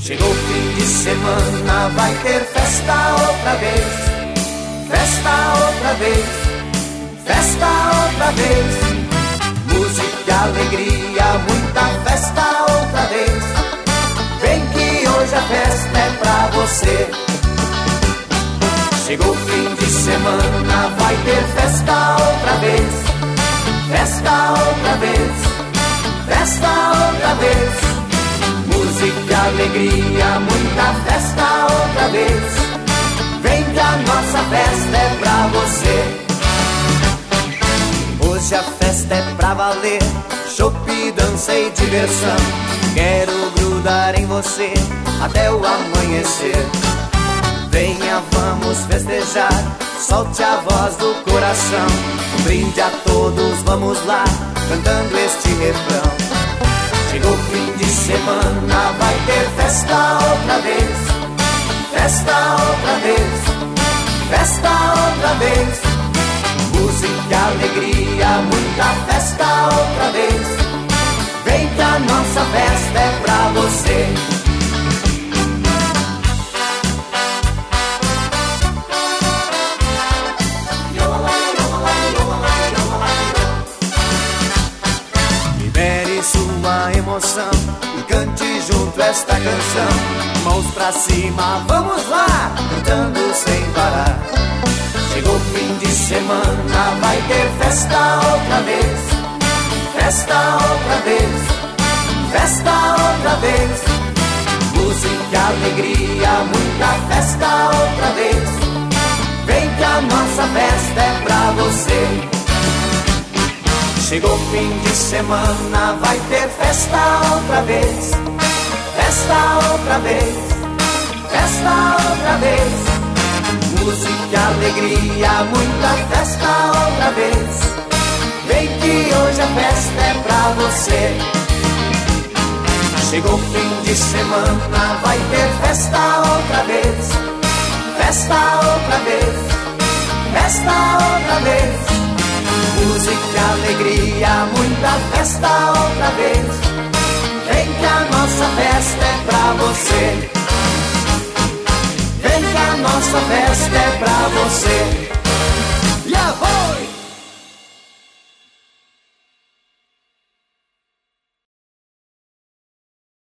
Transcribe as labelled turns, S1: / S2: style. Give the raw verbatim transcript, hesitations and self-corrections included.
S1: Chegou o fim de semana, vai ter festa outra vez. Festa outra vez, festa outra vez. Música, alegria, muita festa outra vez. Vem que hoje a festa é pra você. Chegou o fim de semana, vai ter festa outra vez. Festa outra vez, festa outra vez. Música, alegria, muita festa outra vez. Vem que a nossa festa é pra você. Hoje a festa é pra valer, chopp, dança e diversão. Quero grudar em você até o amanhecer. Venha, vamos festejar, solte a voz do coração. Um brinde a todos, vamos lá, cantando este refrão. Chegou o fim de semana, vai ter festa outra vez. Festa outra vez, festa outra vez. Música, alegria, muita festa outra vez. Vem que a nossa festa é pra você. Libere sua emoção e cante junto esta canção. Mãos pra cima, vamos lá, cantando sem parar. Chegou o fim de semana, vai ter festa outra vez. Festa outra vez, festa outra vez. Música, alegria, muita festa outra vez. Vem que a nossa festa é pra você. Chegou o fim de semana, vai ter festa outra vez. Festa outra vez, festa outra vez. Música, alegria, muita festa outra vez. Vem que hoje a festa é pra você. Chegou o fim de semana, vai ter festa outra vez. Festa outra vez, festa outra vez. Música, alegria, muita festa outra vez. Vem que a nossa festa é pra você. Vem que a nossa festa é pra você.